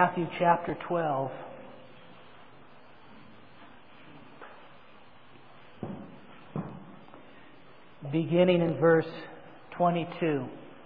Matthew chapter 12. Beginning in verse 22.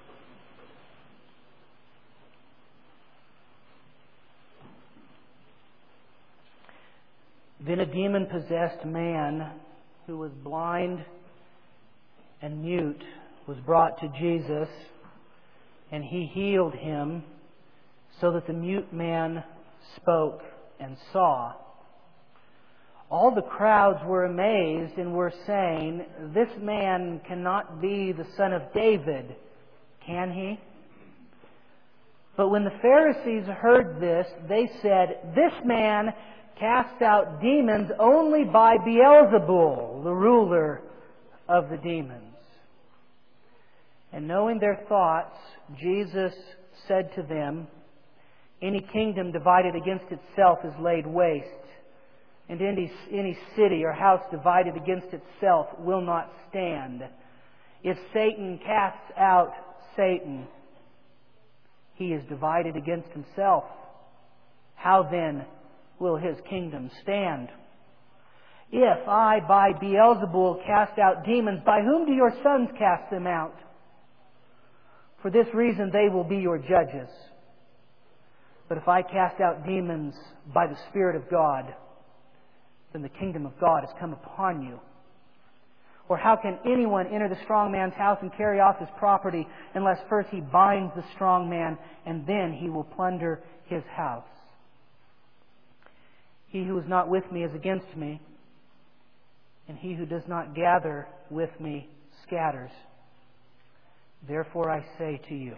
Then a demon-possessed man who was blind and mute was brought to Jesus, and He healed him, so that the mute man spoke and saw. All the crowds were amazed and were saying, "This man cannot be the son of David, can he?" But when the Pharisees heard this, they said, "This man casts out demons only by Beelzebul, the ruler of the demons." And knowing their thoughts, Jesus said to them, "Any kingdom divided against itself is laid waste, and any city or house divided against itself will not stand. If Satan casts out Satan, he is divided against himself. How then will his kingdom stand? If I by Beelzebul cast out demons, by whom do your sons cast them out? For this reason they will be your judges. But if I cast out demons by the Spirit of God, then the kingdom of God has come upon you. Or how can anyone enter the strong man's house and carry off his property unless first he binds the strong man, and then he will plunder his house? He who is not with me is against me, and he who does not gather with me scatters. Therefore I say to you,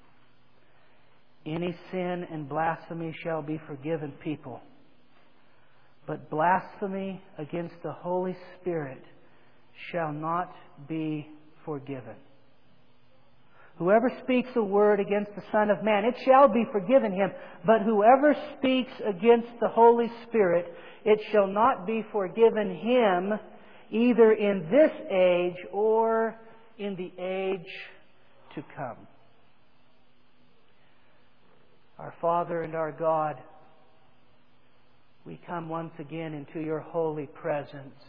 any sin and blasphemy shall be forgiven people, but blasphemy against the Holy Spirit shall not be forgiven. Whoever speaks a word against the Son of Man, it shall be forgiven him. But whoever speaks against the Holy Spirit, it shall not be forgiven him, either in this age or in the age to come." Our Father and our God, we come once again into your holy presence.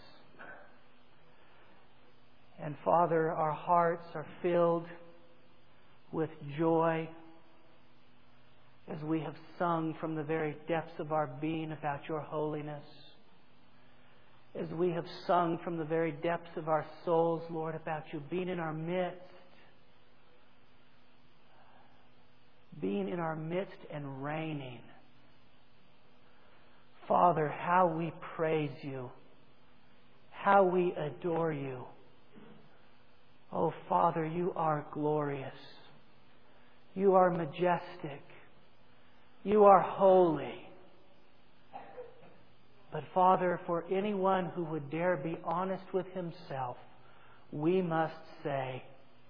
And Father, our hearts are filled with joy as we have sung from the very depths of our being about your holiness. As we have sung from the very depths of our souls, Lord, about you being in our midst. Being in our midst and reigning. Father, how we praise you. How we adore you. Oh, Father, you are glorious. You are majestic. You are holy. But Father, for anyone who would dare be honest with himself, we must say,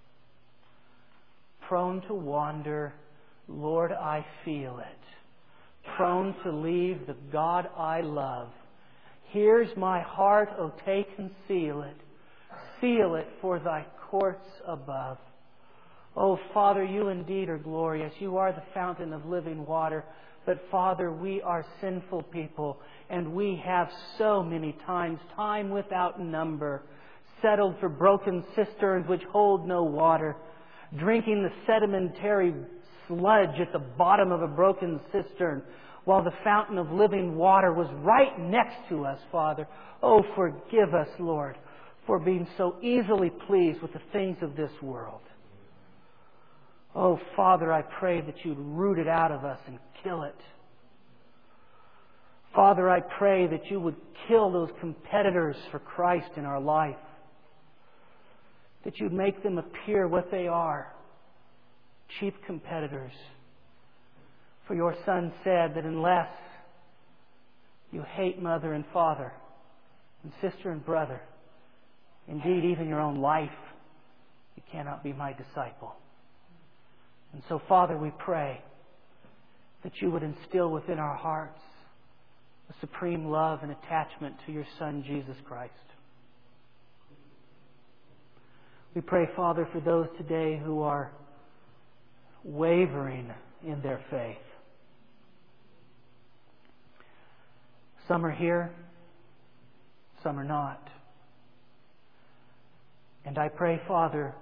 prone to wander, Lord, I feel it. Prone to leave the God I love. Here's my heart, oh take and seal it. Seal it for thy courts above. Oh, Father, you indeed are glorious. You are the fountain of living water. But, Father, we are sinful people, and we have so many times, time without number, settled for broken cisterns which hold no water, drinking the sedimentary sludge at the bottom of a broken cistern, while the fountain of living water was right next to us, Father. Oh, forgive us, Lord, for being so easily pleased with the things of this world. Oh, Father, I pray that you'd root it out of us and kill it. Father, I pray that you would kill those competitors for Christ in our life. That you'd make them appear what they are. Cheap competitors. For your Son said that unless you hate mother and father and sister and brother, indeed even your own life, you cannot be my disciple. And so, Father, we pray that you would instill within our hearts a supreme love and attachment to your Son, Jesus Christ. We pray, Father, for those today who are wavering in their faith. Some are here, some are not. And I pray, Father,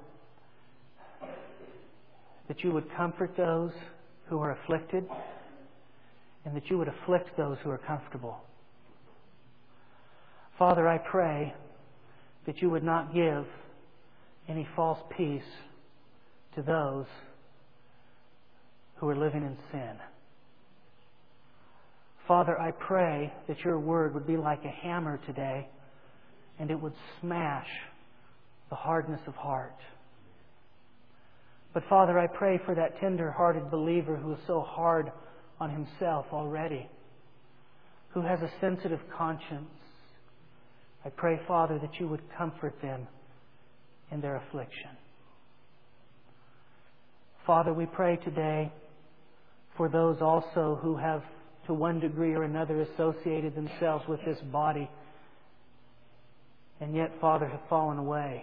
that you would comfort those who are afflicted and that you would afflict those who are comfortable. Father, I pray that you would not give any false peace to those who are living in sin. Father, I pray that your word would be like a hammer today and it would smash the hardness of heart. But Father, I pray for that tender-hearted believer who is so hard on himself already, who has a sensitive conscience. I pray, Father, that you would comfort them in their affliction. Father, we pray today for those also who have, to one degree or another, associated themselves with this body and yet, Father, have fallen away.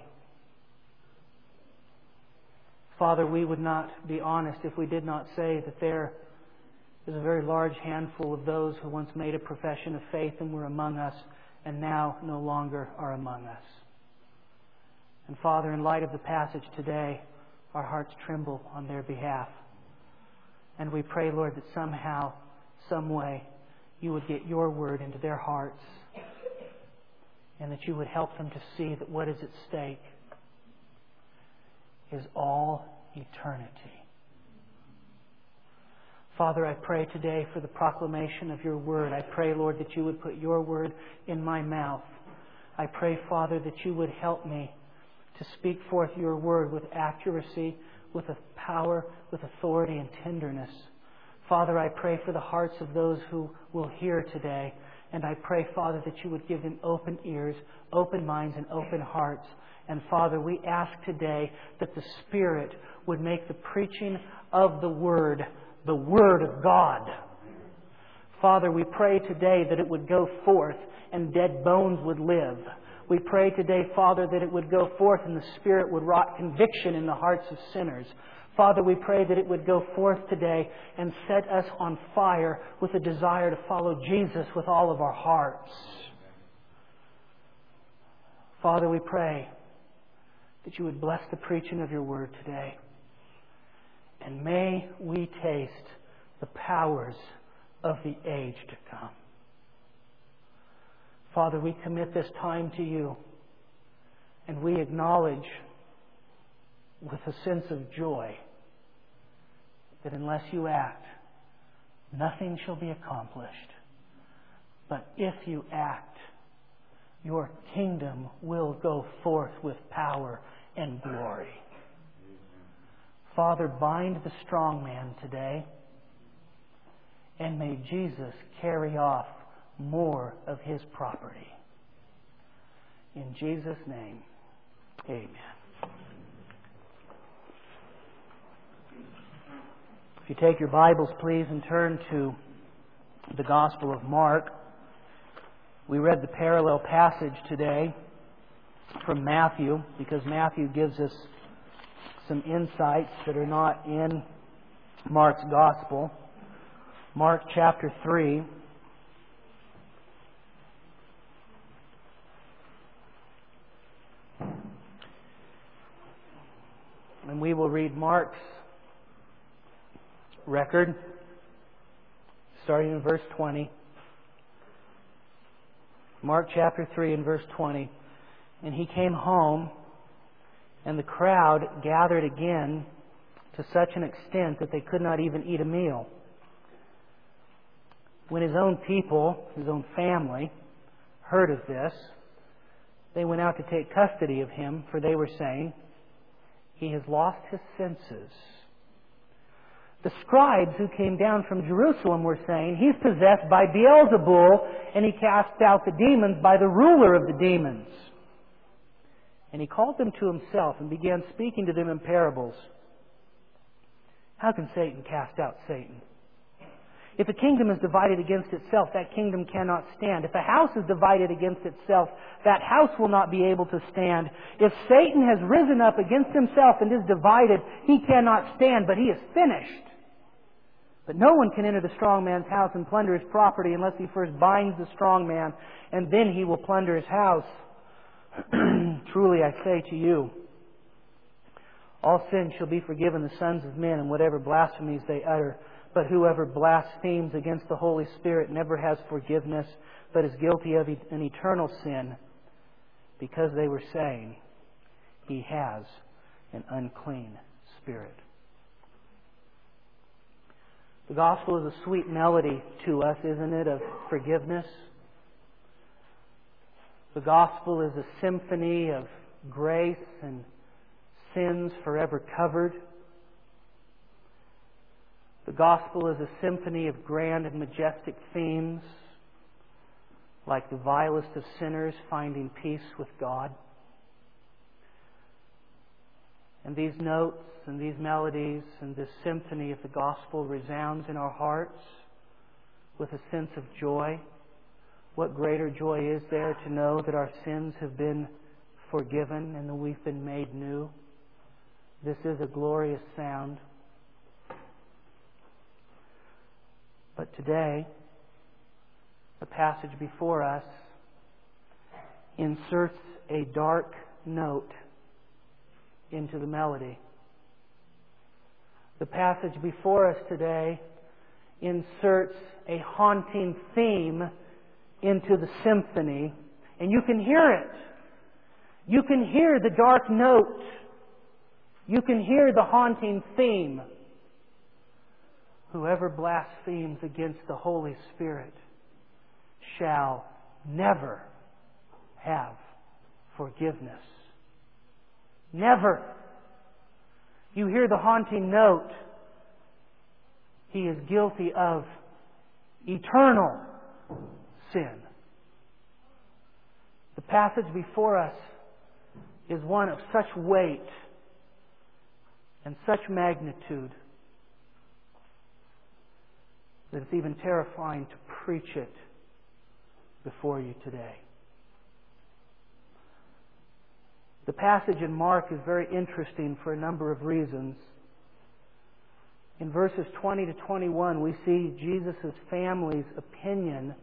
Father, we would not be honest if we did not say that there is a very large handful of those who once made a profession of faith and were among us and now no longer are among us. And Father, in light of the passage today, our hearts tremble on their behalf. And we pray, Lord, that somehow, some way, you would get your word into their hearts and that you would help them to see that what is at stake is all eternity. Father, I pray today for the proclamation of your word. I pray, Lord, that you would put your word in my mouth. I pray, Father, that you would help me to speak forth your word with accuracy, with a power, with authority and tenderness. Father, I pray for the hearts of those who will hear today. And I pray, Father, that you would give them open ears, open minds, and open hearts. And Father, we ask today that the Spirit would make the preaching of the Word of God. Father, we pray today that it would go forth and dead bones would live. We pray today, Father, that it would go forth and the Spirit would wrought conviction in the hearts of sinners. Father, we pray that it would go forth today and set us on fire with a desire to follow Jesus with all of our hearts. Father, we pray that you would bless the preaching of your word today. And may we taste the powers of the age to come. Father, we commit this time to you, and we acknowledge with a sense of joy that unless you act, nothing shall be accomplished. But if you act, your kingdom will go forth with power and glory. Father, bind the strong man today, and may Jesus carry off more of his property. In Jesus' name, amen. If you take your Bibles, please, and turn to the Gospel of Mark. We read the parallel passage today from Matthew because Matthew gives us some insights that are not in Mark's Gospel. Mark chapter 3. And we will read Mark's record, starting in verse 20. Mark chapter 3 and verse 20. And he came home, and the crowd gathered again to such an extent that they could not even eat a meal. When his own people, his own family, heard of this, they went out to take custody of him, for they were saying, "He has lost his senses." The scribes who came down from Jerusalem were saying, "He's possessed by Beelzebul, and he casts out the demons by the ruler of the demons." And he called them to himself and began speaking to them in parables. How can Satan cast out Satan? If a kingdom is divided against itself, that kingdom cannot stand. If a house is divided against itself, that house will not be able to stand. If Satan has risen up against himself and is divided, he cannot stand, but he is finished. But no one can enter the strong man's house and plunder his property unless he first binds the strong man, and then he will plunder his house. Truly I say to you, all sins shall be forgiven the sons of men, and whatever blasphemies they utter. But whoever blasphemes against the Holy Spirit never has forgiveness, but is guilty of an eternal sin, because they were saying, he has an unclean spirit. The gospel is a sweet melody to us, isn't it, of forgiveness? The gospel is a symphony of grace and sins forever covered. The gospel is a symphony of grand and majestic themes, like the vilest of sinners finding peace with God. And these notes and these melodies and this symphony of the gospel resounds in our hearts with a sense of joy. What greater joy is there to know that our sins have been forgiven and that we've been made new? This is a glorious sound. But today, the passage before us inserts a dark note into the melody. The passage before us today inserts a haunting theme into the symphony, and you can hear it. You can hear the dark note. You can hear the haunting theme. Whoever blasphemes against the Holy Spirit shall never have forgiveness. Never. You hear the haunting note. He is guilty of eternal sin. The passage before us is one of such weight and such magnitude that it's even terrifying to preach it before you today. The passage in Mark is very interesting for a number of reasons. In verses 20 to 21, we see Jesus' family's opinion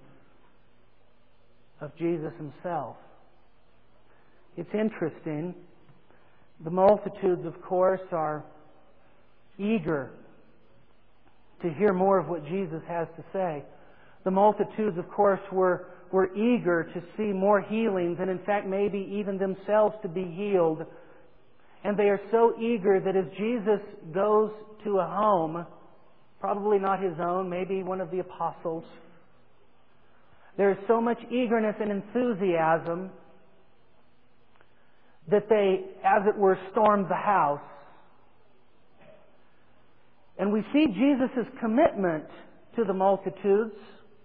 of Jesus Himself. It's interesting. The multitudes, of course, are eager to hear more of what Jesus has to say. The multitudes, of course, were eager to see more healings, and in fact maybe even themselves to be healed. And they are so eager that as Jesus goes to a home, probably not His own, maybe one of the apostles, there is so much eagerness and enthusiasm that they, as it were, stormed the house. And we see Jesus' commitment to the multitudes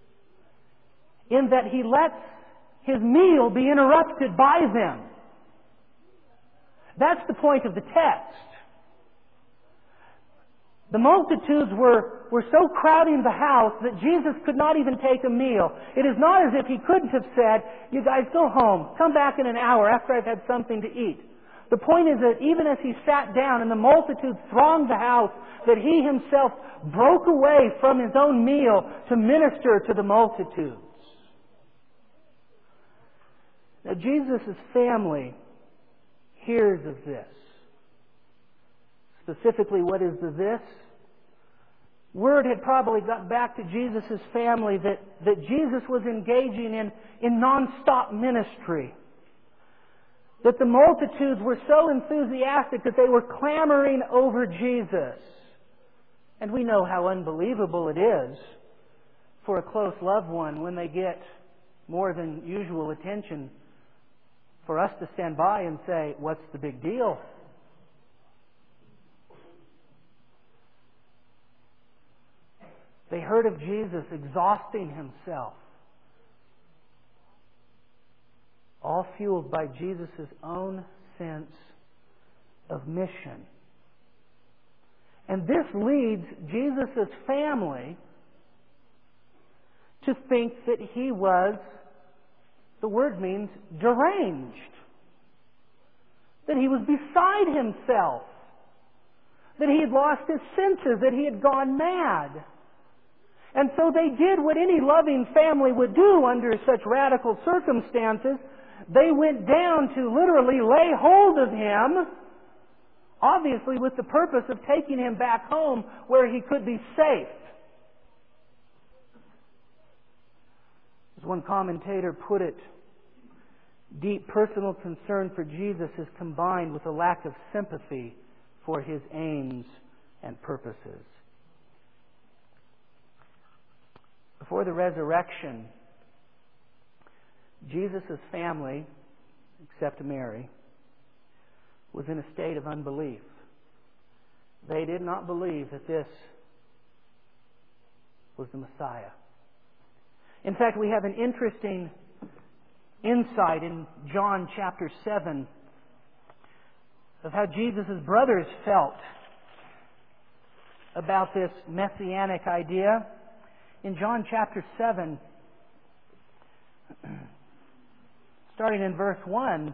in that He lets His meal be interrupted by them. That's the point of the text. The multitudes were so crowding the house that Jesus could not even take a meal. It is not as if He couldn't have said, "You guys go home, come back in an hour after I've had something to eat." The point is that even as He sat down and the multitudes thronged the house, that He Himself broke away from His own meal to minister to the multitudes. Now Jesus' family hears of this. Specifically, what is the this? Word had probably got back to Jesus' family that Jesus was engaging in non-stop ministry. That the multitudes were so enthusiastic that they were clamoring over Jesus. And we know how unbelievable it is for a close loved one when they get more than usual attention for us to stand by and say, "What's the big deal?" They heard of Jesus exhausting Himself, all fueled by Jesus' own sense of mission. And this leads Jesus' family to think that He was, the word means, deranged. That He was beside Himself. That He had lost His senses, that He had gone mad. And so they did what any loving family would do under such radical circumstances. They went down to literally lay hold of him, obviously with the purpose of taking him back home where he could be safe. As one commentator put it, deep personal concern for Jesus is combined with a lack of sympathy for his aims and purposes. Before the resurrection, Jesus' family, except Mary, was in a state of unbelief. They did not believe that this was the Messiah. In fact, we have an interesting insight in John chapter 7 of how Jesus' brothers felt about this messianic idea. In John chapter 7, starting in verse 1,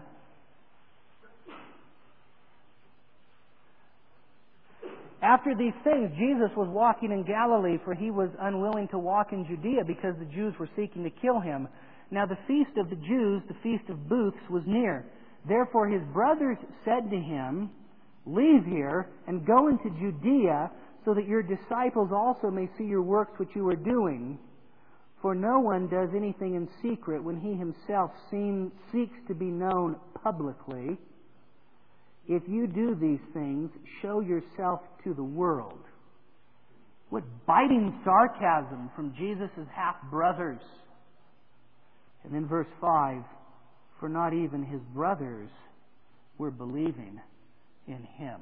after these things, Jesus was walking in Galilee, for he was unwilling to walk in Judea because the Jews were seeking to kill him. Now the feast of the Jews, the Feast of Booths, was near. Therefore his brothers said to him, "Leave here and go into Judea, so that your disciples also may see your works which you are doing. For no one does anything in secret when he himself seeks to be known publicly. If you do these things, show yourself to the world." What biting sarcasm from Jesus' half-brothers. And then verse 5, for not even his brothers were believing in him.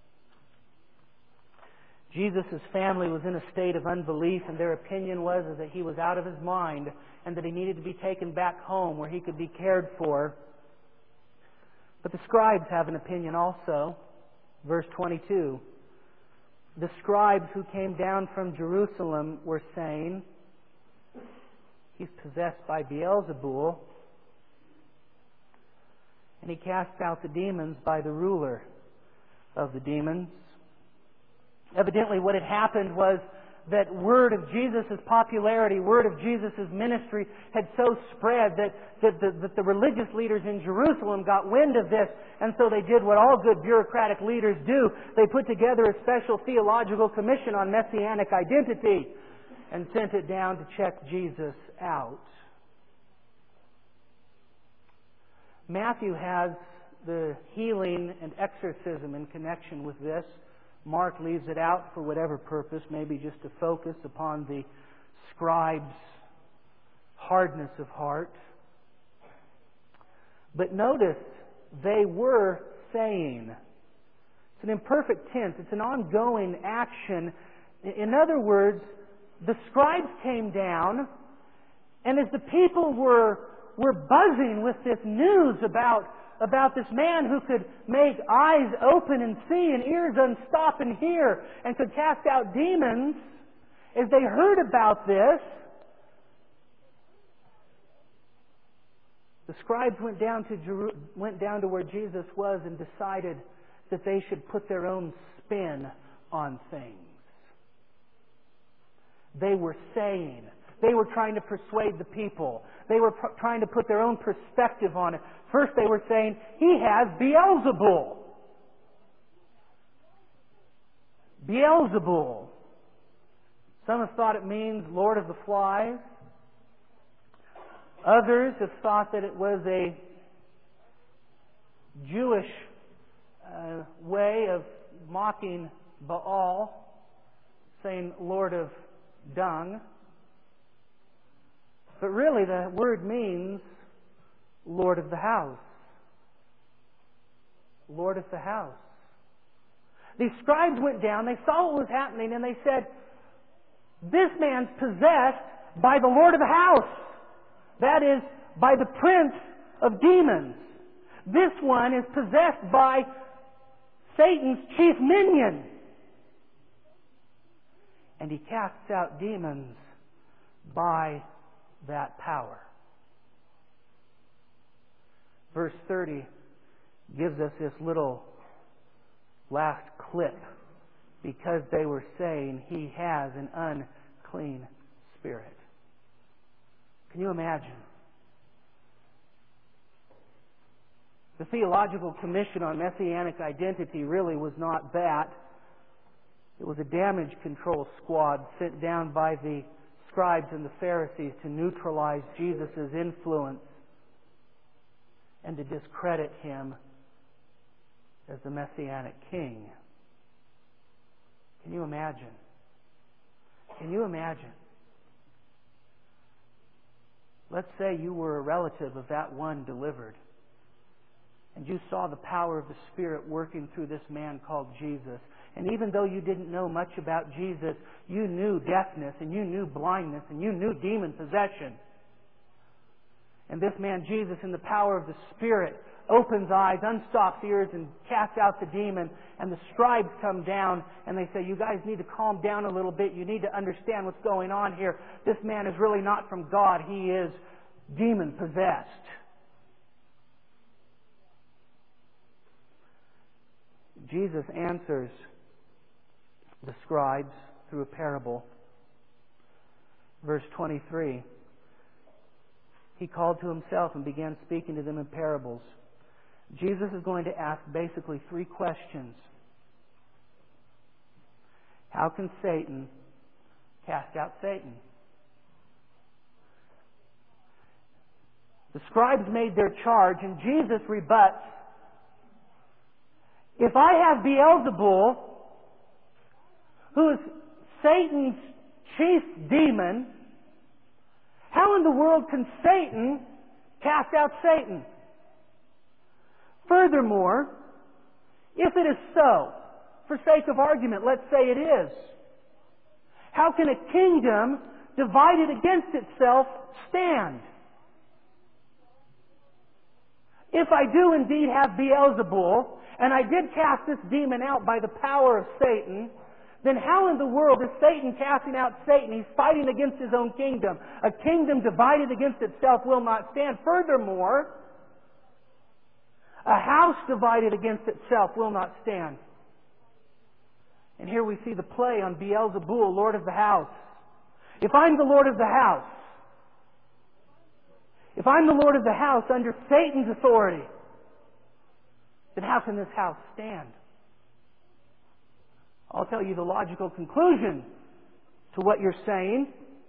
Jesus' family was in a state of unbelief, and their opinion was that he was out of his mind and that he needed to be taken back home where he could be cared for. But the scribes have an opinion also. Verse 22. The scribes who came down from Jerusalem were saying, "He's possessed by Beelzebul, and he casts out the demons by the ruler of the demons." Evidently what had happened was that word of Jesus' popularity, word of Jesus' ministry had so spread that the religious leaders in Jerusalem got wind of this, and so they did what all good bureaucratic leaders do. They put together a special theological commission on messianic identity and sent it down to check Jesus out. Matthew has the healing and exorcism in connection with this. Mark leaves it out for whatever purpose, maybe just to focus upon the scribes' hardness of heart. But notice, they were saying. It's an imperfect tense. It's an ongoing action. In other words, the scribes came down, and as the people were buzzing with this news about this man who could make eyes open and see and ears unstop and hear and could cast out demons, as they heard about this, the scribes went down to where Jesus was and decided that they should put their own spin on things. They were saying. They were trying to persuade the people. They were trying to put their own perspective on it. First they were saying, "He has Beelzebul." Beelzebul. Some have thought it means Lord of the Flies. Others have thought that it was a Jewish way of mocking Baal, saying Lord of Dung. But really the word means Lord of the house. Lord of the house. These scribes went down, they saw what was happening, and they said, "This man's possessed by the Lord of the house." That is, by the prince of demons. This one is possessed by Satan's chief minion. And he casts out demons by that power. Verse 30 gives us this little last clip. Because they were saying, "He has an unclean Spirit. Can you imagine? The Theological Commission on Messianic Identity really was not that. It was a damage control squad sent down by the scribes and the Pharisees to neutralize Jesus' influence and to discredit Him as the Messianic King. Can you imagine? Can you imagine? Let's say you were a relative of that one delivered, and you saw the power of the Spirit working through this man called Jesus. And even though you didn't know much about Jesus, you knew deafness, and you knew blindness, and you knew demon possession. And this man Jesus, in the power of the Spirit, opens eyes, unstops ears, and casts out the demon. And the scribes come down and they say, you guys need to calm down a little bit. You need to understand what's going on here. This man is really not from God. He is demon possessed. Jesus answers the scribes through a parable. Verse 23. He called to himself and began speaking to them in parables. Jesus is going to ask basically three questions. How can Satan cast out Satan? The scribes made their charge, and Jesus rebuts. If I have Beelzebul, who is Satan's chief demon, how in the world can Satan cast out Satan? Furthermore, if it is so, for sake of argument, let's say it is, how can a kingdom divided against itself stand? If I do indeed have Beelzebul, and I did cast this demon out by the power of Satan, then how in the world is Satan casting out Satan? He's fighting against his own kingdom. A kingdom divided against itself will not stand. Furthermore, a house divided against itself will not stand. And here we see the play on Beelzebul, Lord of the house. If I'm the Lord of the house, if I'm the Lord of the house under Satan's authority, then how can this house stand? I'll tell you the logical conclusion to what you're saying.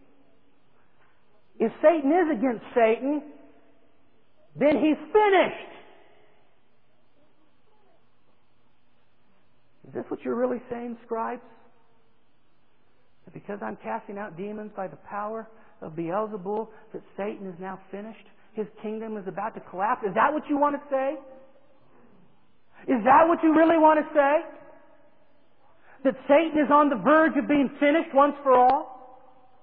If Satan is against Satan, then he's finished. Is this what you're really saying, scribes? That because I'm casting out demons by the power of Beelzebul, that Satan is now finished? His kingdom is about to collapse? Is that what you want to say? Is that what you really want to say? That Satan is on the verge of being finished once for all?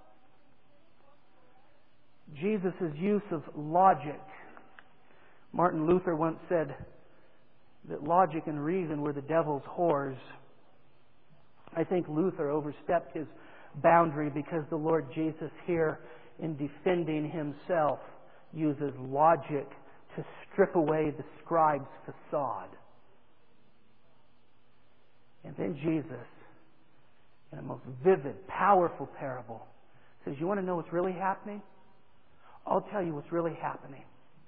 Jesus' use of logic. Martin Luther once said that logic and reason were the devil's whores. I think Luther overstepped his boundary because the Lord Jesus here, in defending himself, uses logic to strip away the scribe's facade. And then Jesus, in a most vivid, powerful parable, says, you want to know what's really happening? I'll tell you what's really happening.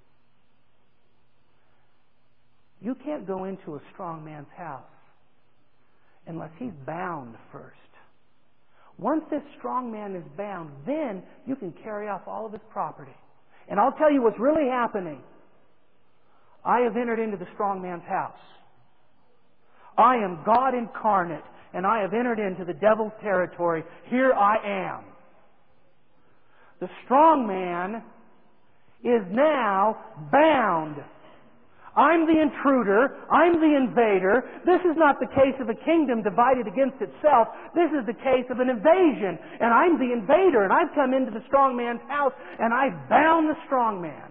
You can't go into a strong man's house unless he's bound first. Once this strong man is bound, then you can carry off all of his property. And I'll tell you what's really happening. I have entered into the strong man's house. I am God incarnate, and I have entered into the devil's territory. Here I am. The strong man is now bound. I'm the intruder. I'm the invader. This is not the case of a kingdom divided against itself. This is the case of an invasion. And I'm the invader, and I've come into the strong man's house, and I've bound the strong man.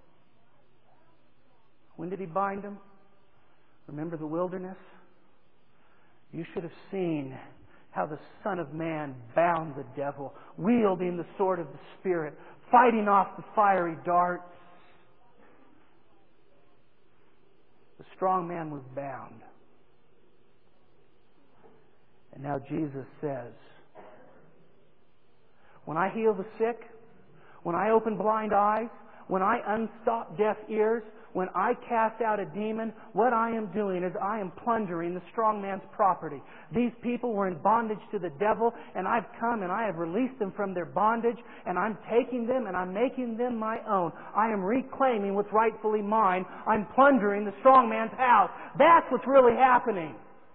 When did he bind him? Remember the wilderness? You should have seen how the Son of Man bound the devil, wielding the sword of the Spirit, fighting off the fiery darts. The strong man was bound. And now Jesus says, When I heal the sick, when I open blind eyes, when I unstop deaf ears, when I cast out a demon, what I am doing is I am plundering the strong man's property. These people were in bondage to the devil, and I've come and I have released them from their bondage, and I'm taking them and I'm making them my own. I am reclaiming what's rightfully mine. I'm plundering the strong man's house. That's what's really happening.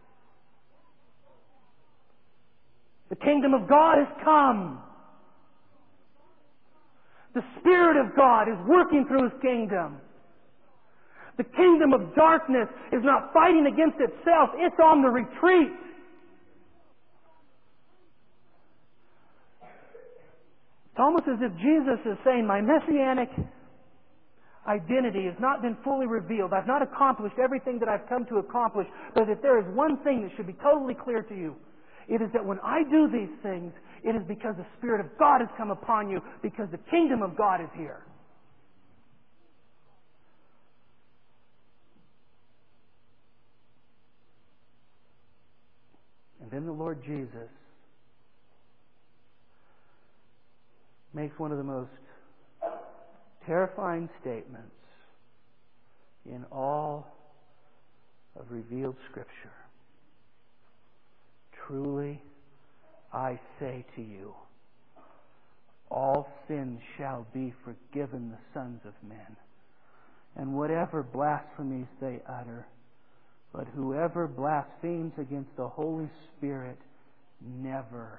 The kingdom of God has come. The Spirit of God is working through His kingdom. The kingdom of darkness is not fighting against itself. It's on the retreat. It's almost as if Jesus is saying, my messianic identity has not been fully revealed. I've not accomplished everything that I've come to accomplish. But if there is one thing that should be totally clear to you, it is that when I do these things, it is because the Spirit of God has come upon you, because the kingdom of God is here. And then the Lord Jesus makes one of the most terrifying statements in all of revealed Scripture. Truly, I say to you, all sins shall be forgiven the sons of men, and whatever blasphemies they utter. But whoever blasphemes against the Holy Spirit never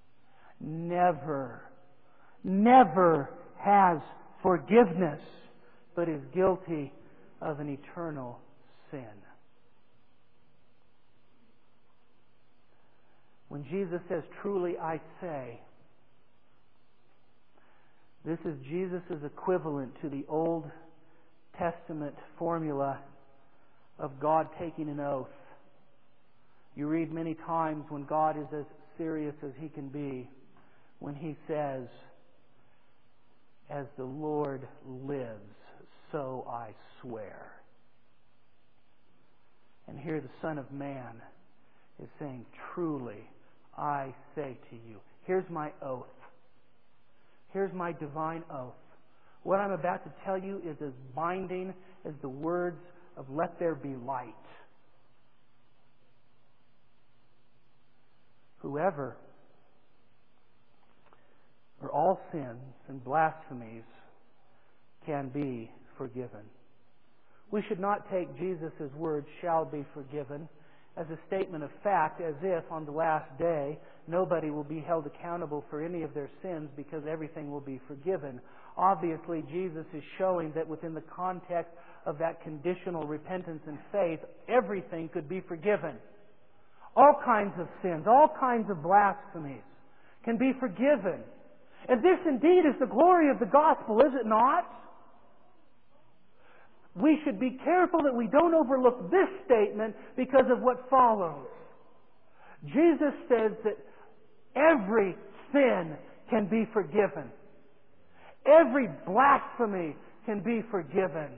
has forgiveness, but is guilty of an eternal sin. When Jesus says, truly I say, this is Jesus' equivalent to the Old Testament formula of God taking an oath. You read many times when God is as serious as He can be, when He says, as the Lord lives, so I swear. And here the Son of Man is saying, truly, I say to you. Here's my oath. Here's my divine oath. What I'm about to tell you is as binding as the words of let there be light. Whoever, or all sins and blasphemies can be forgiven. We should not take Jesus' words, shall be forgiven, as a statement of fact, as if on the last day nobody will be held accountable for any of their sins because everything will be forgiven. Obviously, Jesus is showing that within the context of that conditional repentance and faith, everything could be forgiven. All kinds of sins, all kinds of blasphemies can be forgiven. And this indeed is the glory of the gospel, is it not? We should be careful that we don't overlook this statement because of what follows. Jesus says that every sin can be forgiven. Every blasphemy can be forgiven.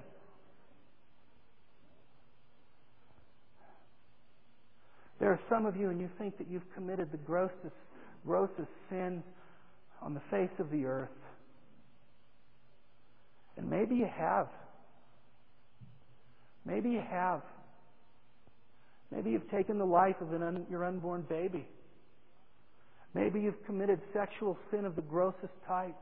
There are some of you, and you think that you've committed the grossest sin on the face of the earth. And maybe you have. Maybe you have. Maybe you've taken the life of your unborn baby. Maybe you've committed sexual sin of the grossest type.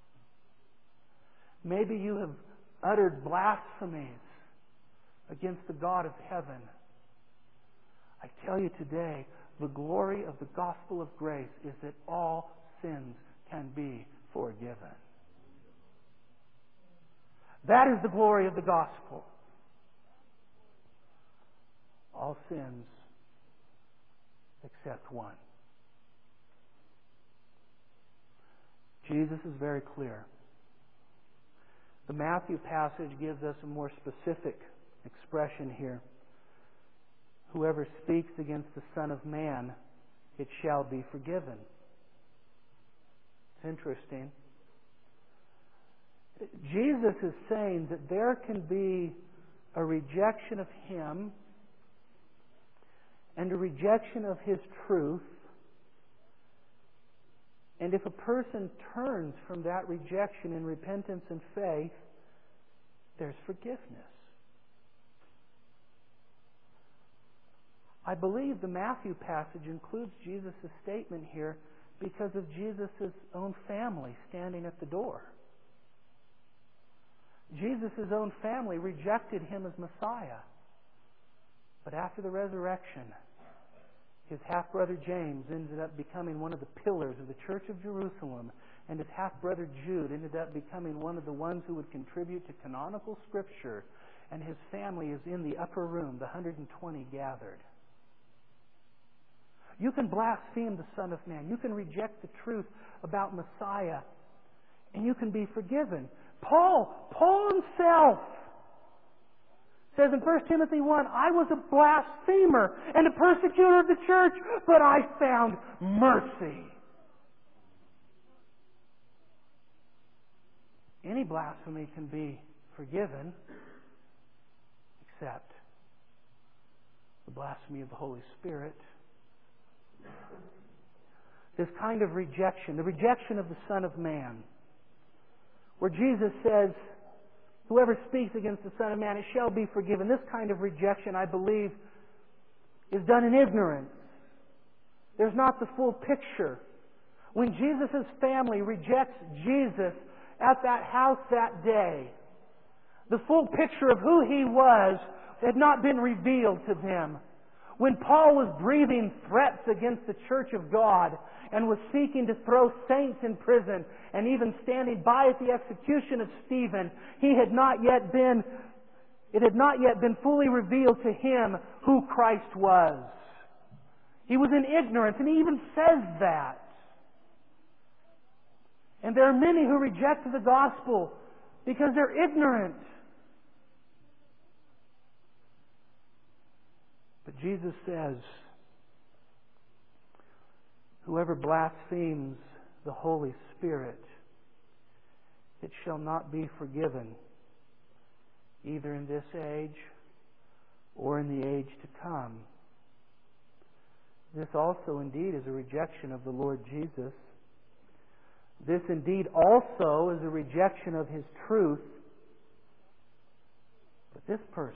Maybe you have uttered blasphemies against the God of heaven. I tell you today, the glory of the gospel of grace is that all sins can be forgiven. That is the glory of the gospel. All sins except one. Jesus is very clear. The Matthew passage gives us a more specific expression here. Whoever speaks against the Son of Man, it shall be forgiven. It's interesting. Jesus is saying that there can be a rejection of Him and a rejection of His truth And if a person turns from that rejection in repentance and faith, there's forgiveness. I believe the Matthew passage includes Jesus' statement here because of Jesus' own family standing at the door. Jesus' own family rejected Him as Messiah. But after the resurrection, his half-brother James ended up becoming one of the pillars of the Church of Jerusalem, and his half-brother Jude ended up becoming one of the ones who would contribute to canonical Scripture, and his family is in the upper room, the 120 gathered. You can blaspheme the Son of Man. You can reject the truth about Messiah, and you can be forgiven. Paul himself says in 1 Timothy 1, I was a blasphemer and a persecutor of the church, but I found mercy. Any blasphemy can be forgiven, except the blasphemy of the Holy Spirit. This kind of rejection, the rejection of the Son of Man, where Jesus says, whoever speaks against the Son of Man, it shall be forgiven. This kind of rejection, I believe, is done in ignorance. There's not the full picture. When Jesus' family rejects Jesus at that house that day, the full picture of who He was had not been revealed to them. When Paul was breathing threats against the church of God and was seeking to throw saints in prison and even standing by at the execution of Stephen, it had not yet been fully revealed to him who Christ was. He was in ignorance, and he even says that. And there are many who reject the gospel because they're ignorant. But Jesus says, whoever blasphemes the Holy Spirit, it shall not be forgiven, either in this age or in the age to come. This also indeed is a rejection of the Lord Jesus. This indeed also is a rejection of His truth. But this person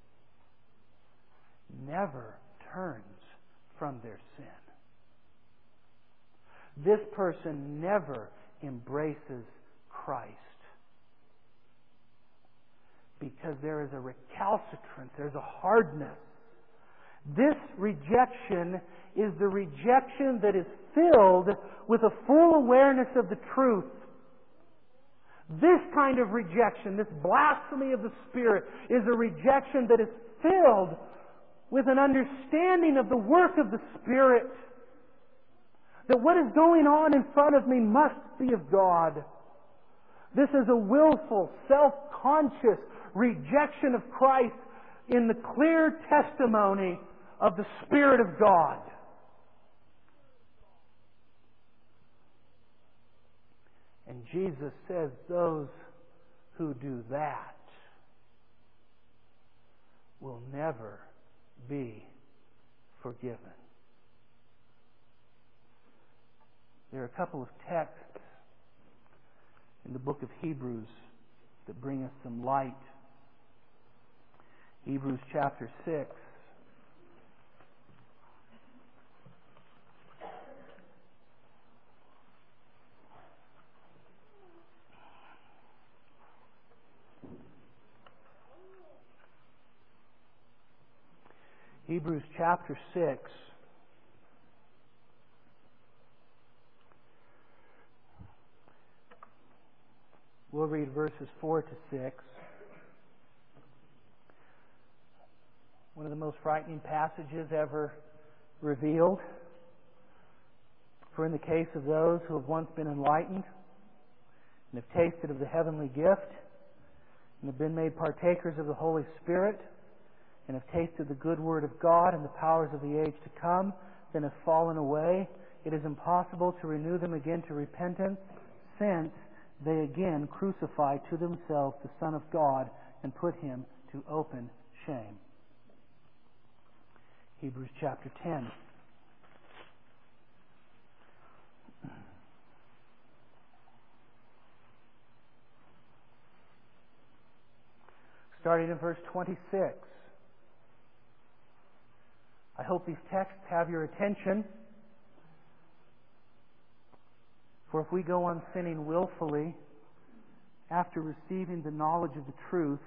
never turns from their sin. This person never embraces Christ. Because there is a recalcitrance, there's a hardness. This rejection is the rejection that is filled with a full awareness of the truth. This kind of rejection, this blasphemy of the Spirit, is a rejection that is filled with an understanding of the work of the Spirit. That what is going on in front of me must be of God. This is a willful, self-conscious rejection of Christ in the clear testimony of the Spirit of God. And Jesus says those who do that will never be forgiven. There are a couple of texts in the book of Hebrews that bring us some light. Hebrews chapter 6. Hebrews chapter 6. We'll read verses 4 to 6. One of the most frightening passages ever revealed. For in the case of those who have once been enlightened and have tasted of the heavenly gift and have been made partakers of the Holy Spirit and have tasted the good word of God and the powers of the age to come, then have fallen away, it is impossible to renew them again to repentance, since they again crucify to themselves the Son of God and put Him to open shame. Hebrews chapter 10. starting in verse 26. I hope these texts have your attention. For if we go on sinning willfully after receiving the knowledge of the truth,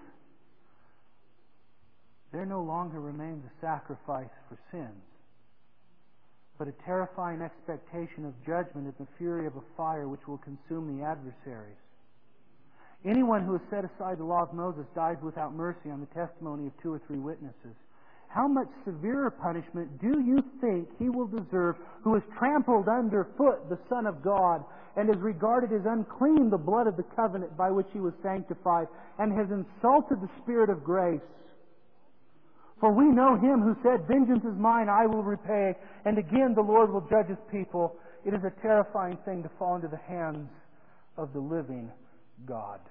there no longer remains a sacrifice for sins, but a terrifying expectation of judgment and the fury of a fire which will consume the adversaries. Anyone who has set aside the law of Moses dies without mercy on the testimony of 2 or 3 witnesses. How much severer punishment do you think he will deserve who has trampled underfoot the Son of God and has regarded as unclean the blood of the covenant by which he was sanctified and has insulted the Spirit of grace? For we know him who said, "Vengeance is mine, I will repay," and again the Lord will judge his people. It is a terrifying thing to fall into the hands of the living God.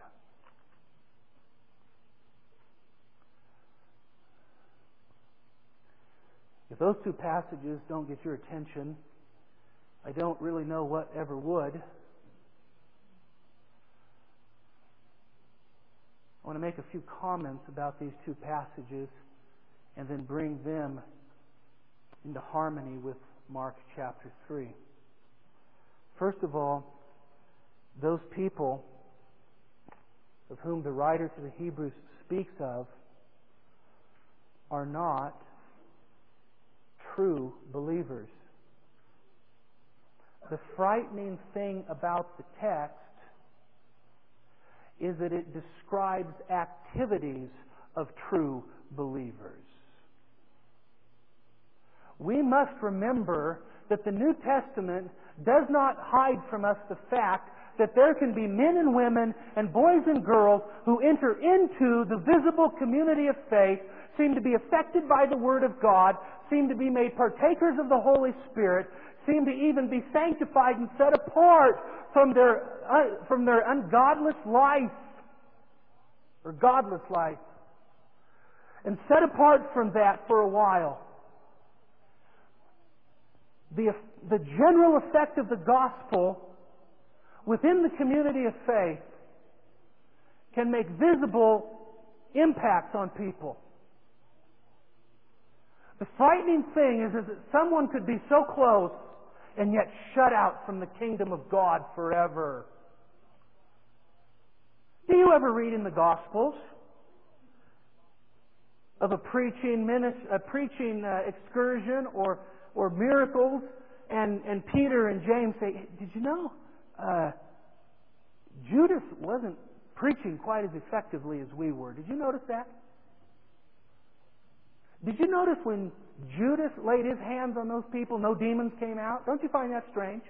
If those 2 passages don't get your attention, I don't really know what ever would. I want to make a few comments about these 2 passages and then bring them into harmony with Mark chapter 3. First of all, those people of whom the writer to the Hebrews speaks of are not true believers. The frightening thing about the text is that it describes activities of true believers. We must remember that the New Testament does not hide from us the fact that there can be men and women and boys and girls who enter into the visible community of faith, seem to be affected by the Word of God, seem to be made partakers of the Holy Spirit, seem to even be sanctified and set apart from their ungodless life or godless life, and set apart from that for a while. The general effect of the gospel within the community of faith can make visible impacts on people. The frightening thing is that someone could be so close and yet shut out from the kingdom of God forever. Do you ever read in the Gospels of a preaching excursion or miracles, and Peter and James say, "Did you know Judas wasn't preaching quite as effectively as we were? Did you notice that? Did you notice when Judas laid his hands on those people, no demons came out? Don't you find that strange?"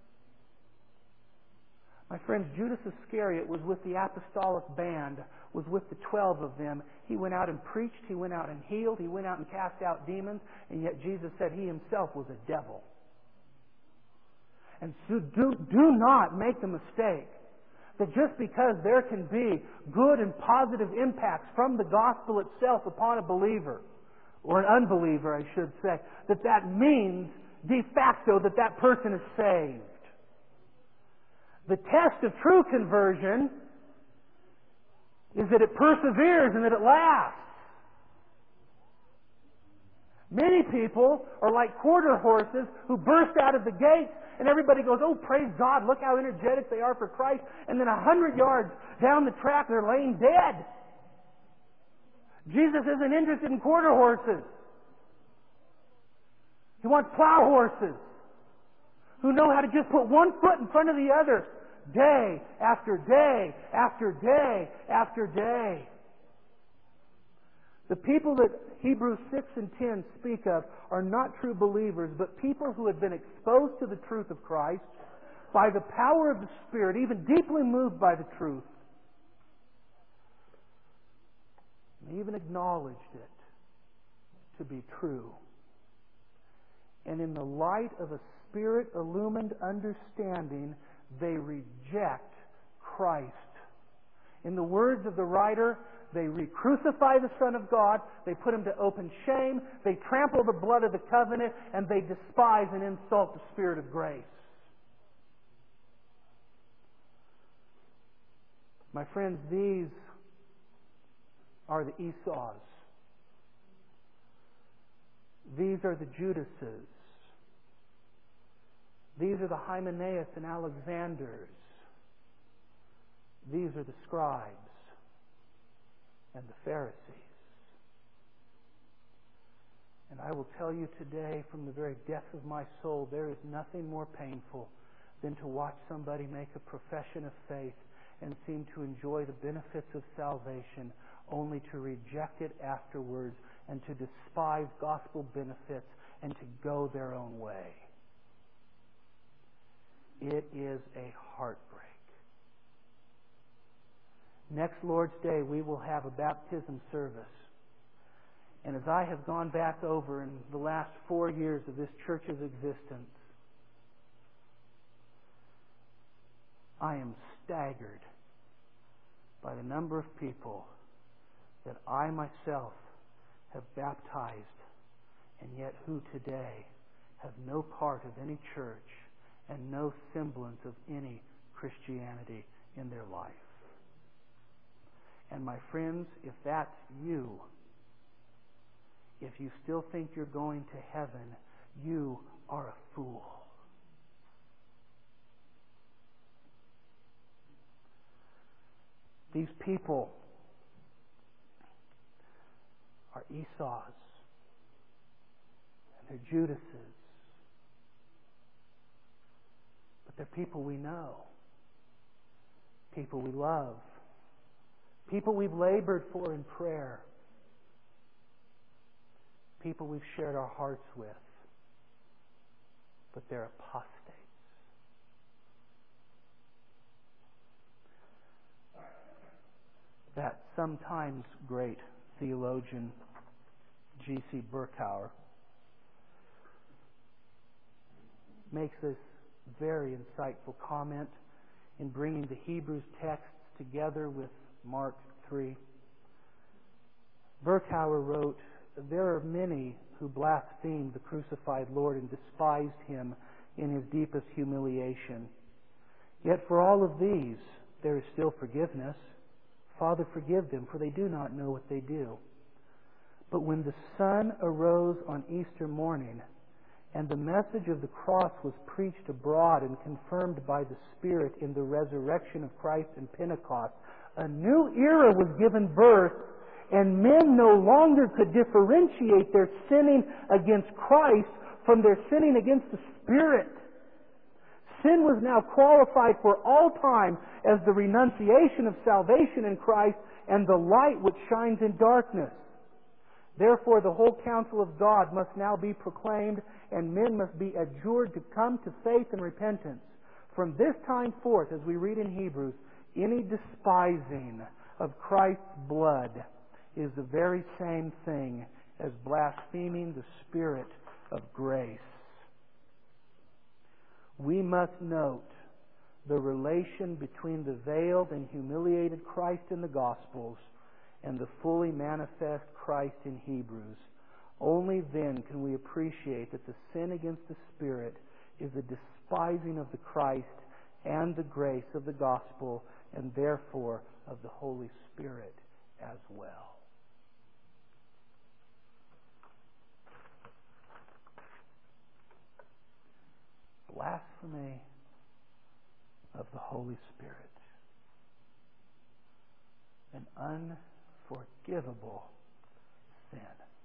My friends, Judas Iscariot was with the apostolic band, was with the 12 of them. He went out and preached, he went out and healed, he went out and cast out demons, and yet Jesus said he himself was a devil. And so do not make the mistake that just because there can be good and positive impacts from the gospel itself upon a believer, or an unbeliever, I should say, that means de facto that person is saved. The test of true conversion is that it perseveres and that it lasts. Many people are like quarter horses who burst out of the gates and everybody goes, "Oh, praise God, look how energetic they are for Christ." And then 100 yards down the track, they're laying dead. Jesus isn't interested in quarter horses. He wants plow horses who know how to just put one foot in front of the other day after day after day after day. The people that Hebrews 6 and 10 speak of are not true believers, but people who had been exposed to the truth of Christ by the power of the Spirit, even deeply moved by the truth. They even acknowledged it to be true. And in the light of a Spirit-illumined understanding, they reject Christ. In the words of the writer, they re-crucify the Son of God, they put Him to open shame, they trample the blood of the covenant, and they despise and insult the Spirit of grace. My friends, these are the Esau's. These are the Judases. These are the Hymenaeus and Alexanders. These are the scribes and the Pharisees. And I will tell you today, from the very depth of my soul, there is nothing more painful than to watch somebody make a profession of faith and seem to enjoy the benefits of salvation, only to reject it afterwards and to despise gospel benefits and to go their own way. It is a heartbreak. Next Lord's Day, we will have a baptism service. And as I have gone back over in the last 4 years of this church's existence, I am staggered by the number of people that I myself have baptized, and yet who today have no part of any church and no semblance of any Christianity in their life. And my friends, if that's you, if you still think you're going to heaven, you are a fool. These people are Esau's, and they're Judas's. But they're people we know, people we love, people we've labored for in prayer, people we've shared our hearts with. But they're apostates. That sometimes great theologian G.C. Berkouwer makes this very insightful comment in bringing the Hebrews texts together with Mark 3. Berkouwer wrote, "There are many who blasphemed the crucified Lord and despised Him in His deepest humiliation. Yet for all of these there is still forgiveness. Father, forgive them, for they do not know what they do." But when the sun arose on Easter morning, and the message of the cross was preached abroad and confirmed by the Spirit in the resurrection of Christ and Pentecost, a new era was given birth, and men no longer could differentiate their sinning against Christ from their sinning against the Spirit. Sin was now qualified for all time as the renunciation of salvation in Christ and the light which shines in darkness. Therefore, the whole counsel of God must now be proclaimed, and men must be adjured to come to faith and repentance. From this time forth, as we read in Hebrews, any despising of Christ's blood is the very same thing as blaspheming the Spirit of grace. We must note the relation between the veiled and humiliated Christ in the Gospels and the fully manifest Christ in Hebrews. Only then can we appreciate that the sin against the Spirit is a despising of the Christ and the grace of the Gospel, and therefore of the Holy Spirit as well. Blasphemy of the Holy Spirit. An unforgivable sin.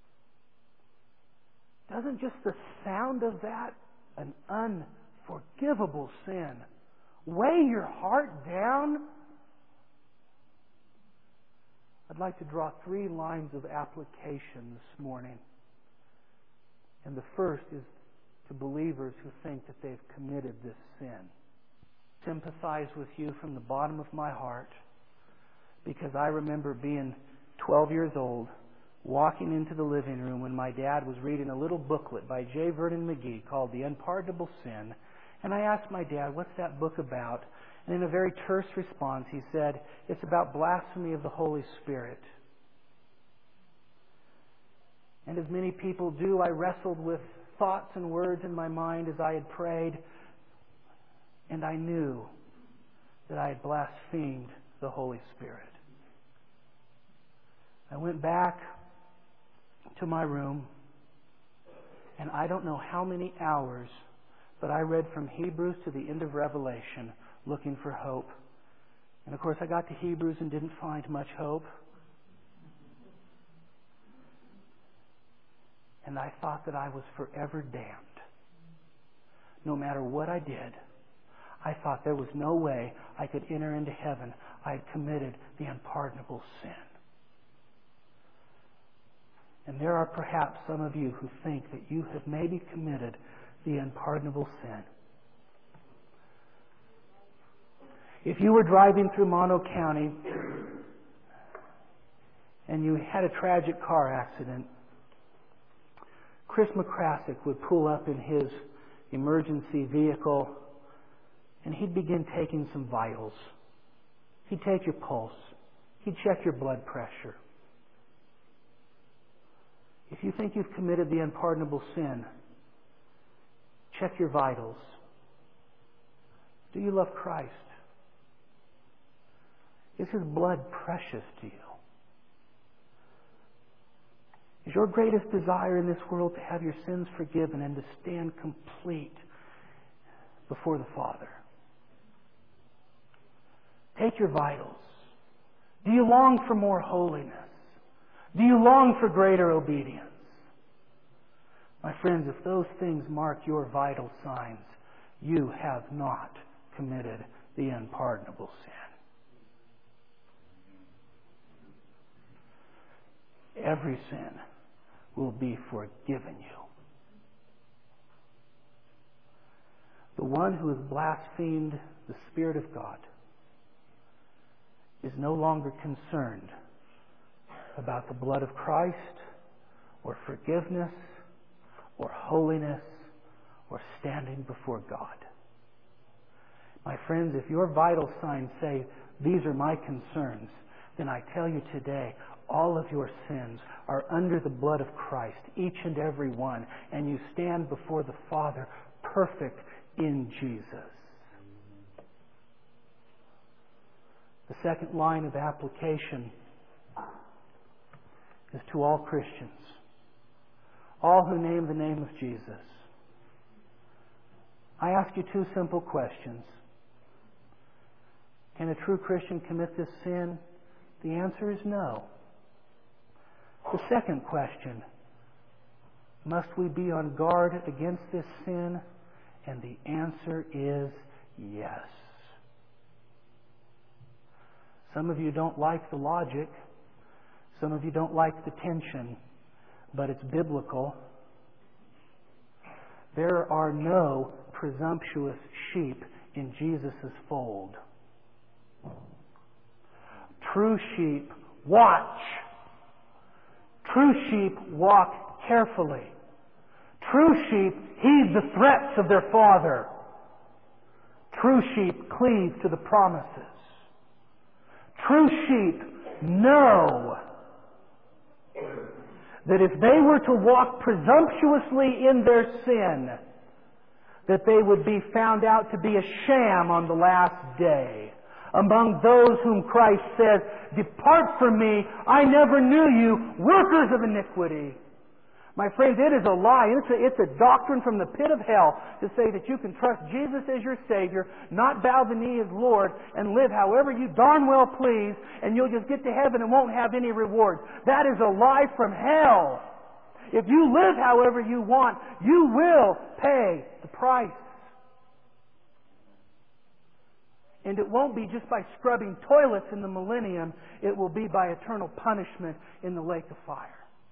Doesn't just the sound of that, an unforgivable sin, weigh your heart down? I'd like to draw 3 lines of application this morning. And the first is to believers who think that they've committed this sin. Sympathize with you from the bottom of my heart, because I remember being 12 years old, walking into the living room when my dad was reading a little booklet by J. Vernon McGee called The Unpardonable Sin. And I asked my dad, "What's that book about?" And in a very terse response, he said, "It's about blasphemy of the Holy Spirit." And as many people do, I wrestled with thoughts and words in my mind as I had prayed, and I knew that I had blasphemed the Holy Spirit. I went back to my room, and I don't know how many hours, but I read from Hebrews to the end of Revelation looking for hope. And of course I got to Hebrews and didn't find much hope. And I thought that I was forever damned. No matter what I did, I thought there was no way I could enter into heaven. I had committed the unpardonable sin. And there are perhaps some of you who think that you have maybe committed the unpardonable sin. If you were driving through Mono County and you had a tragic car accident, Chris McCrassick would pull up in his emergency vehicle and he'd begin taking some vitals. He'd take your pulse. He'd check your blood pressure. If you think you've committed the unpardonable sin, check your vitals. Do you love Christ? Is His blood precious to you? Is your greatest desire in this world to have your sins forgiven and to stand complete before the Father? Take your vitals. Do you long for more holiness? Do you long for greater obedience? My friends, if those things mark your vital signs, you have not committed the unpardonable sin. Every sin will be forgiven you. The one who has blasphemed the Spirit of God is no longer concerned about the blood of Christ or forgiveness or holiness or standing before God. My friends, if your vital signs say, these are my concerns, then I tell you today, all of your sins are under the blood of Christ, each and every one, and you stand before the Father perfect in Jesus. The second line of application is to all Christians, all who name the name of Jesus. I ask you two simple questions. Can a true Christian commit this sin? The answer is no. The second question, must we be on guard against this sin? And the answer is yes. Some of you don't like the logic. Some of you don't like the tension. But it's biblical. There are no presumptuous sheep in Jesus' fold. True sheep watch. True sheep walk carefully. True sheep heed the threats of their Father. True sheep cleave to the promises. True sheep know that if they were to walk presumptuously in their sin, that they would be found out to be a sham on the last day. Among those whom Christ says, "Depart from me, I never knew you, workers of iniquity." My friends, it is a lie. It's a doctrine from the pit of hell to say that you can trust Jesus as your Savior, not bow the knee as Lord, and live however you darn well please, and you'll just get to heaven and won't have any reward. That is a lie from hell. If you live however you want, you will pay the price. And it won't be just by scrubbing toilets in the millennium. It will be by eternal punishment in the lake of fire.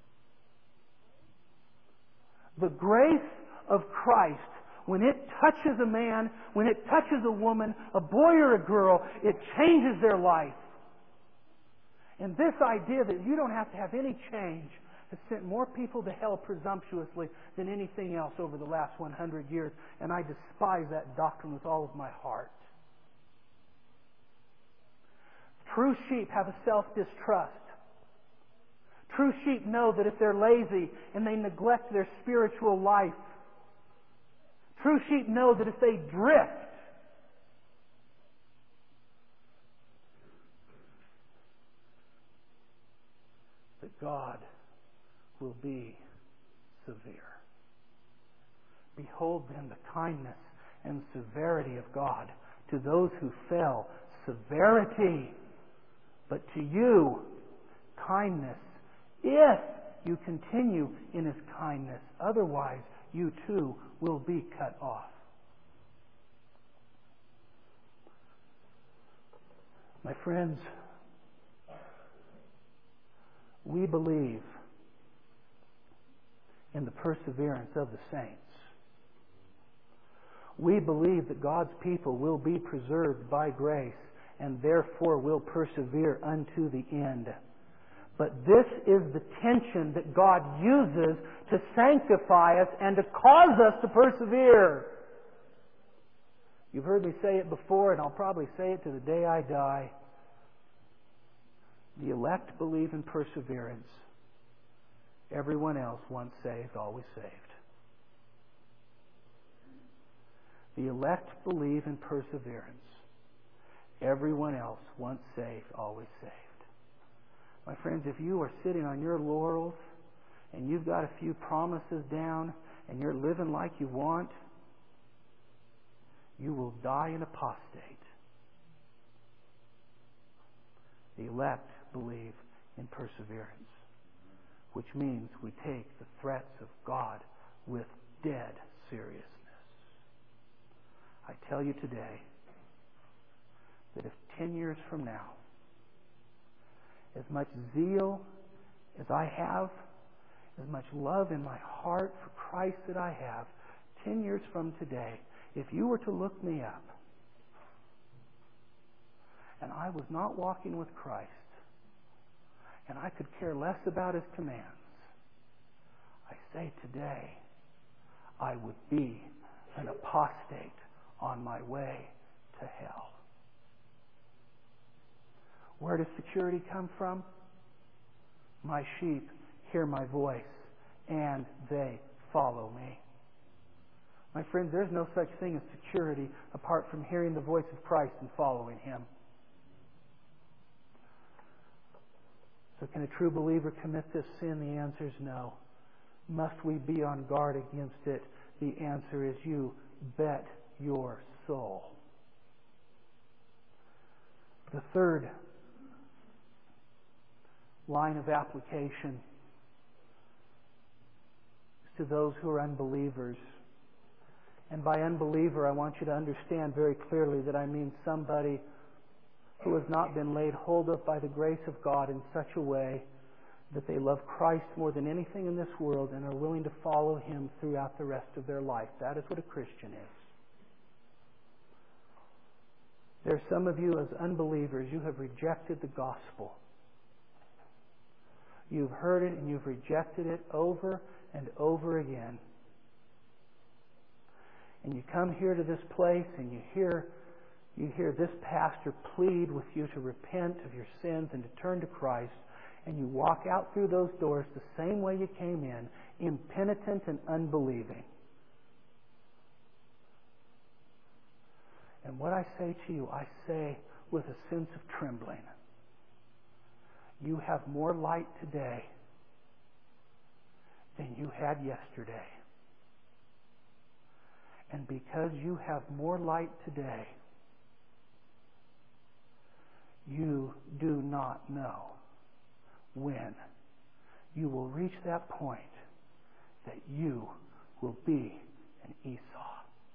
The grace of Christ, when it touches a man, when it touches a woman, a boy or a girl, it changes their life. And this idea that you don't have to have any change has sent more people to hell presumptuously than anything else over the last 100 years. And I despise that doctrine with all of my heart. True sheep have a self-distrust. True sheep know that if they're lazy and they neglect their spiritual life, true sheep know that if they drift, God will be severe. Behold then the kindness and severity of God. To those who fell, severity. But to you, kindness, if you continue in His kindness. Otherwise, you too will be cut off. My friends, we believe in the perseverance of the saints. We believe that God's people will be preserved by grace and therefore will persevere unto the end. But this is the tension that God uses to sanctify us and to cause us to persevere. You've heard me say it before, and I'll probably say it to the day I die. The elect believe in perseverance. Everyone else, once saved, always saved. The elect believe in perseverance. Everyone else, once saved, always saved. My friends, if you are sitting on your laurels and you've got a few promises down and you're living like you want, you will die an apostate. The elect believe in perseverance, which means we take the threats of God with dead seriousness. I tell you today that if 10 years from now, as much zeal as I have, as much love in my heart for Christ that I have, 10 years from today, if you were to look me up and I was not walking with Christ and I could care less about His commands, I say today I would be an apostate on my way to hell. Where does security come from? My sheep hear my voice and they follow me. My friends, there's no such thing as security apart from hearing the voice of Christ and following Him. So can a true believer commit this sin? The answer is no. Must we be on guard against it? The answer is you bet your soul. The third line of application is to those who are unbelievers. And by unbeliever, I want you to understand very clearly that I mean somebody who has not been laid hold of by the grace of God in such a way that they love Christ more than anything in this world and are willing to follow Him throughout the rest of their life. That is what a Christian is. There are some of you as unbelievers, you have rejected the gospel. You've heard it and you've rejected it over and over again. And you come here to this place and you hear this pastor plead with you to repent of your sins and to turn to Christ, and you walk out through those doors the same way you came in, impenitent and unbelieving. And what I say to you, I say with a sense of trembling. You have more light today than you had yesterday. And because you have more light today, you do not know when you will reach that point that you will be an Esau.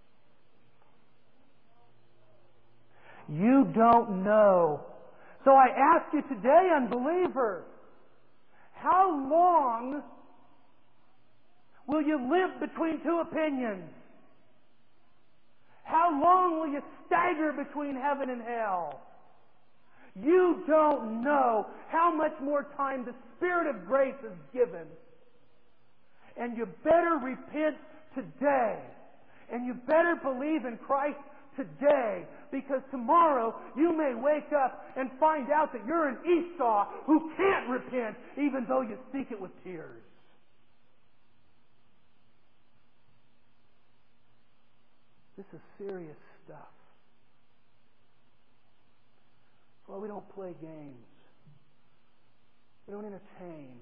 You don't know. So I ask you today, unbeliever, how long will you live between two opinions? How long will you stagger between heaven and hell? You don't know how much more time the Spirit of grace is given. And you better repent today. And you better believe in Christ today, because tomorrow you may wake up and find out that you're an Esau who can't repent even though you seek it with tears. This is serious stuff. That's why we don't play games. We don't entertain.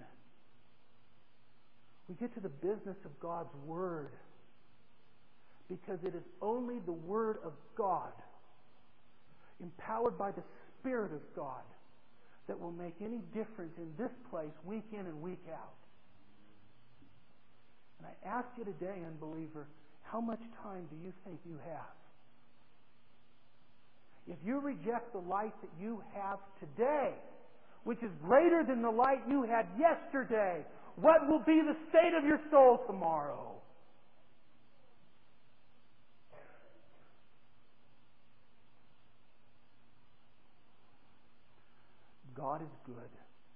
We get to the business of God's Word, because it is only the Word of God, empowered by the Spirit of God, that will make any difference in this place week in and week out. And I ask you today, unbeliever, how much time do you think you have? If you reject the light that you have today, which is greater than the light you had yesterday, what will be the state of your soul tomorrow? God is good.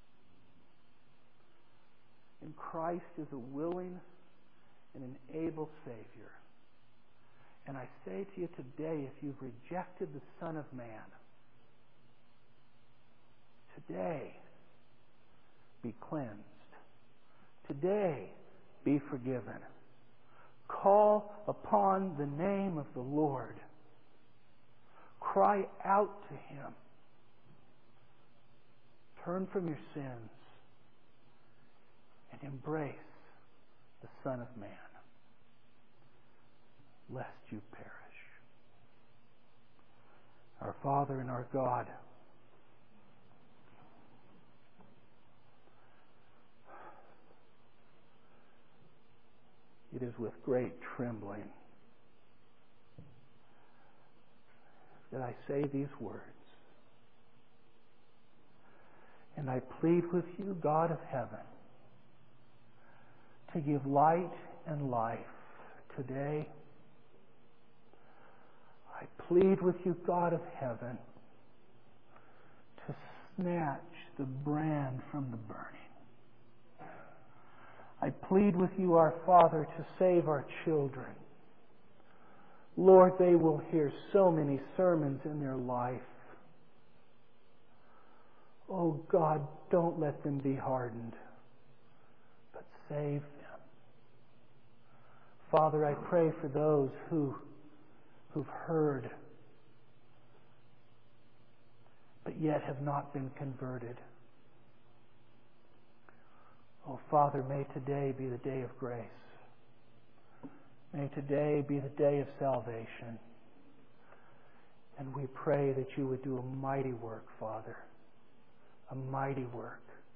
And Christ is a willing and an able Savior. And I say to you today, if you've rejected the Son of Man, today be cleansed. Today be forgiven. Call upon the name of the Lord. Cry out to Him. Turn from your sins and embrace the Son of Man, lest you perish. Our Father and our God, it is with great trembling that I say these words. And I plead with you, God of heaven, to give light and life today. I plead with you, God of heaven, to snatch the brand from the burning. I plead with you, our Father, to save our children. Lord, they will hear so many sermons in their life. Oh God, don't let them be hardened, but save them. Father, I pray for those who've heard, but yet have not been converted. Oh Father, may today be the day of grace. May today be the day of salvation. And we pray that you would do a mighty work, Father. A mighty work.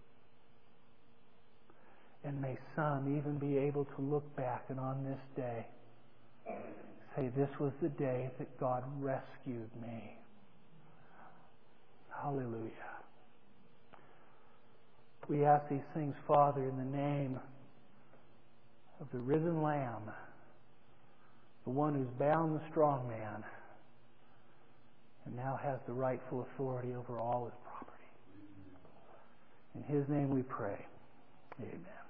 And may some even be able to look back and on this day say, this was the day that God rescued me. Hallelujah. We ask these things, Father, in the name of the risen Lamb, the one who's bound the strong man and now has the rightful authority over all his property. In His name we pray. Amen.